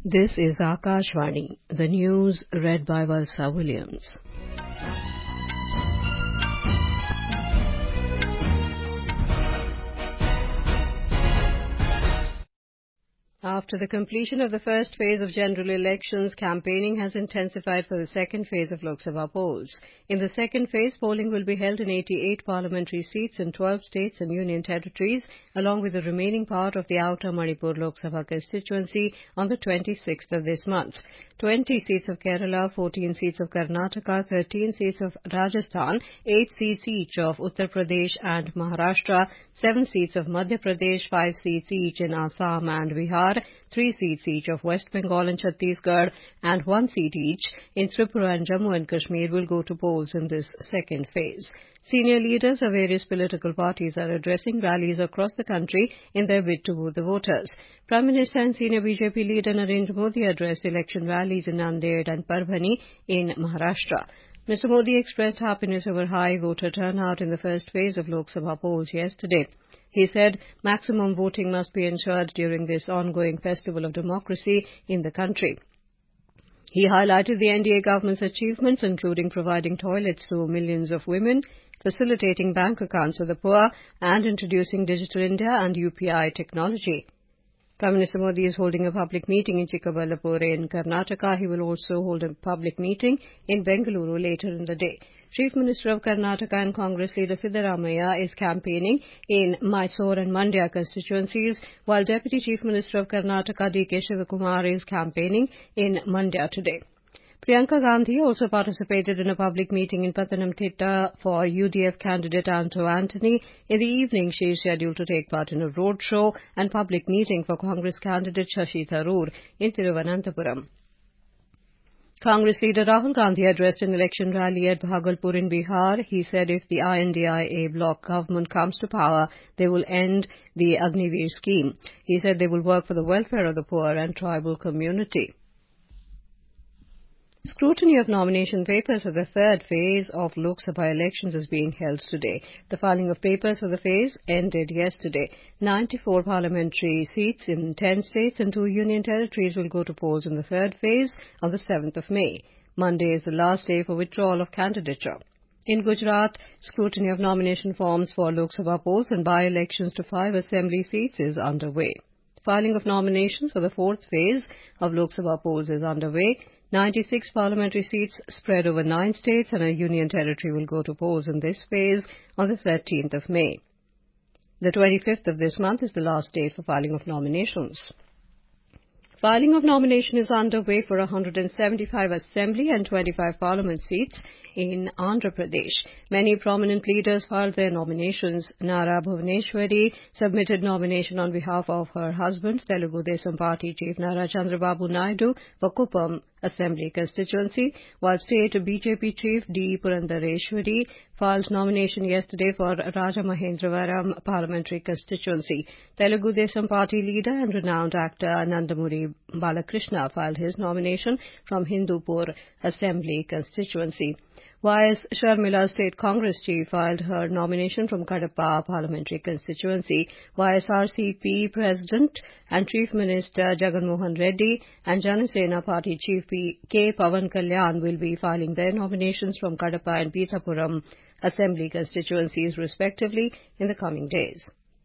This is Akashvani, the news read by Valsa Williams. After the completion of the first phase of general elections, campaigning has intensified for the second phase of Lok Sabha polls. In the second phase, polling will be held in 88 parliamentary seats in 12 states and union territories, along with the remaining part of the outer Manipur Lok Sabha constituency on the 26th of this month. 20 seats of Kerala, 14 seats of Karnataka, 13 seats of Rajasthan, 8 seats each of Uttar Pradesh and Maharashtra, 7 seats of Madhya Pradesh, 5 seats each in Assam and Bihar, 3 seats each of West Bengal and Chhattisgarh, and 1 seat each in Tripura and Jammu and Kashmir will go to polls in this second phase. Senior leaders of various political parties are addressing rallies across the country in their bid to woo the voters. Prime Minister and senior BJP leader Narendra Modi addressed election rallies in Nanded and Parbhani in Maharashtra. Mr. Modi expressed happiness over high voter turnout in the first phase of Lok Sabha polls yesterday. He said maximum voting must be ensured during this ongoing festival of democracy in the country. He highlighted the NDA government's achievements, including providing toilets to millions of women, facilitating bank accounts for the poor, and introducing Digital India and UPI technology. Prime Minister Modi is holding a public meeting in Chikkaballapur in Karnataka. He will also hold a public meeting in Bengaluru later in the day. Chief Minister of Karnataka and Congress leader Siddaramaiah is campaigning in Mysore and Mandya constituencies, while Deputy Chief Minister of Karnataka D.K. Shivakumar is campaigning in Mandya today. Priyanka Gandhi also participated in a public meeting in Pathanamthitta for UDF candidate Anto Antony. In the evening, she is scheduled to take part in a road show and public meeting for Congress candidate Shashi Tharoor in Thiruvananthapuram. Congress leader Rahul Gandhi addressed an election rally at Bhagalpur in Bihar. He said if the INDIA bloc government comes to power, they will end the Agniveer scheme. He said they will work for the welfare of the poor and tribal community. Scrutiny of nomination papers for the third phase of Lok Sabha elections is being held today. The filing of papers for the phase ended yesterday. 94 parliamentary seats in 10 states and 2 union territories will go to polls in the third phase on the 7th of May. Monday is the last day for withdrawal of candidature. In Gujarat, scrutiny of nomination forms for Lok Sabha polls and by-elections to 5 assembly seats is underway. Filing of nominations for the fourth phase of Lok Sabha polls is underway. 96 parliamentary seats spread over 9 states and a union territory will go to polls in this phase on the 13th of May. The 25th of this month is the last date for filing of nominations. Filing of nomination is underway for 175 assembly and 25 parliament seats in Andhra Pradesh. Many prominent leaders filed their nominations. Nara Bhuvaneshwari submitted nomination on behalf of her husband, Telugu Desam Party Chief Nara Chandrababu Naidu for Kuppam Assembly constituency, while State BJP Chief D. Purandareshwari filed nomination yesterday for Rajamahendravaram Parliamentary constituency. Telugu Desam Party leader and renowned actor Nandamuri Balakrishna filed his nomination from Hindupur Assembly constituency. Y.S. Sharmila, State Congress Chief, filed her nomination from Kadapa Parliamentary constituency. YSRCP President and Chief Minister Jagan Mohan Reddy and Janasena Party Chief K. Pavan Kalyan will be filing their nominations from Kadapa and Pithapuram Assembly constituencies respectively in the coming days.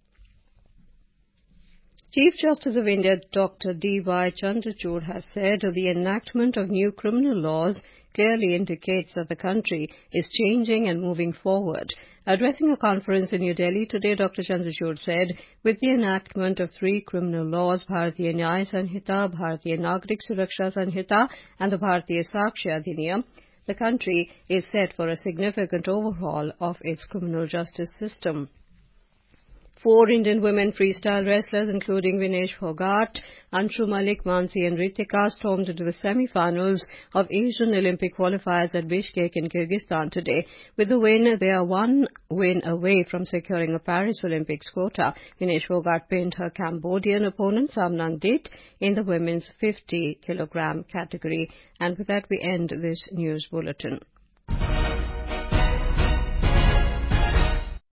Chief Justice of India Dr. D.Y. Chandrachud has said the enactment of new criminal laws clearly indicates that the country is changing and moving forward. Addressing a conference in New Delhi today, Dr. Chandrachud said, with the enactment of 3 criminal laws, Bharatiya Nyaya Sanhita, Bharatiya Nagrik Suraksha Sanhita and the Bharatiya Sakshi Adhiniyam, the country is set for a significant overhaul of its criminal justice system. 4 Indian women freestyle wrestlers, including Vinesh Phogat, Anshu Malik, Mansi and Ritika, stormed into the semi-finals of Asian Olympic qualifiers at Bishkek in Kyrgyzstan today. With the win, they are 1 win away from securing a Paris Olympics quota. Vinesh Phogat pinned her Cambodian opponent, Samnang Dit, in the women's 50-kilogram category. And with that, we end this news bulletin.